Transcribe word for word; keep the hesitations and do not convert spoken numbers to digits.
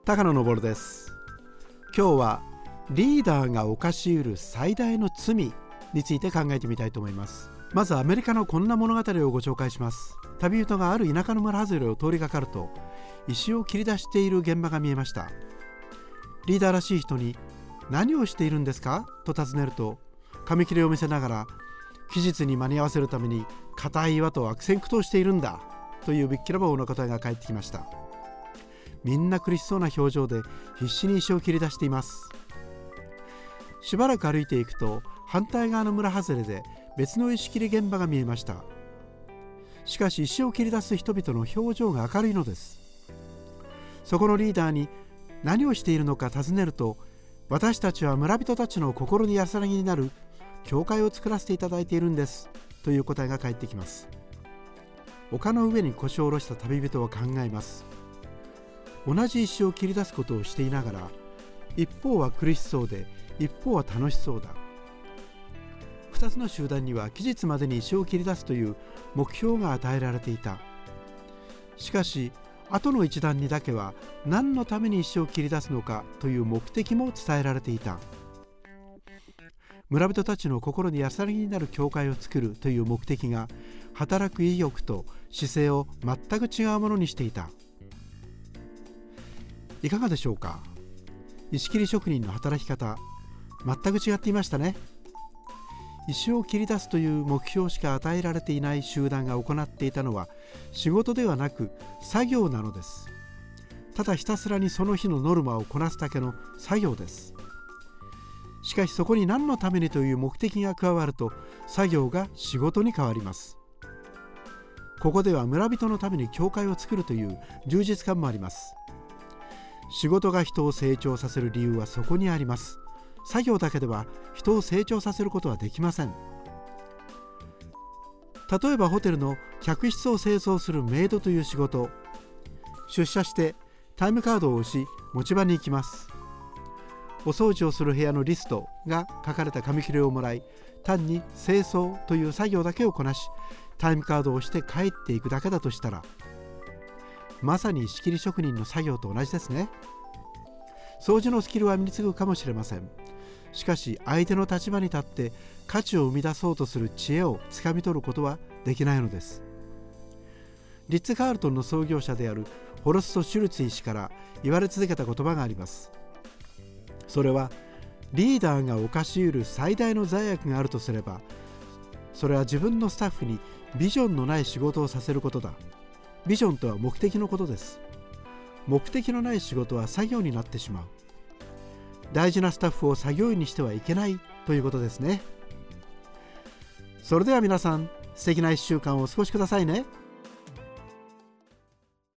高野昇です。今日はリーダーが犯し得る最大の罪について考えてみたいと思います。まずアメリカのこんな物語をご紹介します。旅人がある田舎の村外れを通りがかると、石を切り出している現場が見えました。リーダーらしい人に何をしているんですかと尋ねると、紙切れを見せながら期日に間に合わせるために硬い岩と悪戦苦闘しているんだというびっきらぼうの答えが返ってきました。みんな苦しそうな表情で必死に石を切り出しています。しばらく歩いていくと、反対側の村外れで別の石切り現場が見えました。しかし石を切り出す人々の表情が明るいのです。そこのリーダーに何をしているのか尋ねると、私たちは村人たちの心に安らぎになる教会を作らせていただいているんですという答えが返ってきます。丘の上に腰を下ろした旅人は考えます。同じ石を切り出すことをしていながら、一方は苦しそうで一方は楽しそうだ。二つの集団には期日までに石を切り出すという目標が与えられていた。しかし後の一団にだけは何のために石を切り出すのかという目的も伝えられていた。村人たちの心に安らぎになる教会を作るという目的が、働く意欲と姿勢を全く違うものにしていた。いかがでしょうか。石切り職人の働き方、全く違っていましたね。石を切り出すという目標しか与えられていない集団が行っていたのは仕事ではなく作業なのです。ただひたすらにその日のノルマをこなすだけの作業です。しかしそこに何のためにという目的が加わると、作業が仕事に変わります。ここでは村人のために教会を作るという充実感もあります。仕事が人を成長させる理由はそこにあります。作業だけでは人を成長させることはできません。例えばホテルの客室を清掃するメイドという仕事、出社してタイムカードを押し持ち場に行きます。お掃除をする部屋のリストが書かれた紙切れをもらい、単に清掃という作業だけをこなし、タイムカードを押して帰っていくだけだとしたら、まさに石切り職人の作業と同じですね。掃除のスキルは身につぐかもしれません。しかし相手の立場に立って価値を生み出そうとする知恵をつかみ取ることはできないのです。リッツ・カールトンの創業者であるホルスト・シュルツィ氏から言われ続けた言葉があります。それは、リーダーが犯し得る最大の罪悪があるとすれば、それは自分のスタッフにビジョンのない仕事をさせることだ。ビジョンとは目的のことです。目的のない仕事は作業になってしまう。大事なスタッフを作業員にしてはいけないということですね。それでは皆さん、素敵ないっしゅうかんをお過ごしくださいね。